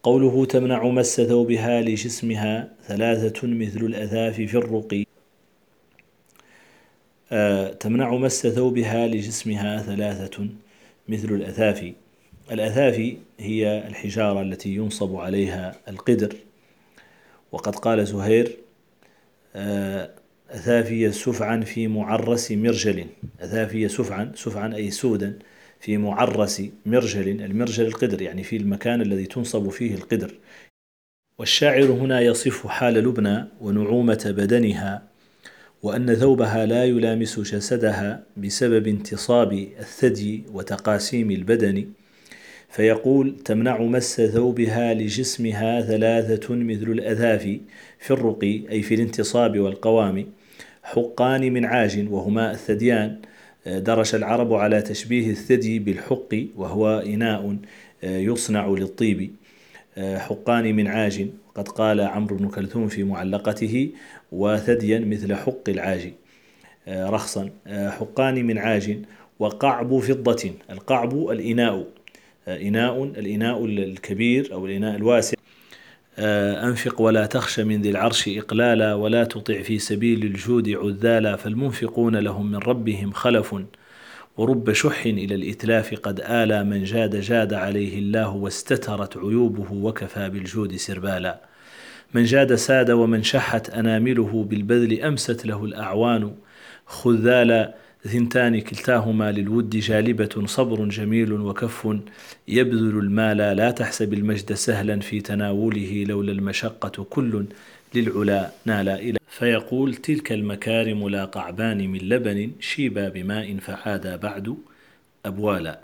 قوله تمنع مس ثوبها لجسمها ثلاثة مثل الأثافي في الرقي. تمنع مس ثوبها لجسمها ثلاثة مثل الأثافي. الأثافي هي الحجارة التي ينصب عليها القدر، وقد قال زهير أثافي سفعا في معرس مرجل. أثافي سفعا أي سودا في معرس مرجل، المرجل القدر، يعني في المكان الذي تنصب فيه القدر. والشاعر هنا يصف حال لبنى ونعومة بدنها، وأن ثوبها لا يلامس جسدها بسبب انتصاب الثدي وتقاسيم البدن، فيقول تمنع مس ثوبها لجسمها ثلاثة مثل الأثافي في الرقي، أي في الانتصاب والقوام. حقان من عاج، وهما الثديان. درش العرب على تشبيه الثدي بالحق، وهو إناء يصنع للطيب. حقان من عاج، قد قال عمرو بن كلثوم في معلقته وثديا مثل حق العاج رخصا. حقان من عاج. وقعب فضة. القعب الإناء، الإناء الكبير أو الإناء الواسع. أنفق ولا تخش من ذي العرش إقلالا، ولا تطع في سبيل الجود عذالا، فالمنفقون لهم من ربهم خلف، ورب شح إلى الإتلاف قد آلى، من جاد عليه الله واستترت عيوبه، وكفى بالجود سربالا. من جاد ساد، ومن شحت أنامله بالبذل أمست له الأعوان خذالا. ثنتان كلتاهما للود جالبة، صبر جميل وكف يبذل المال، لا تحسب المجد سهلا في تناوله، لولا المشقة كل للعلا نالا. إلى فيقول تلك المكارم لا قعبان من لبن، شيبا بماء فعادا بعد أبوالا.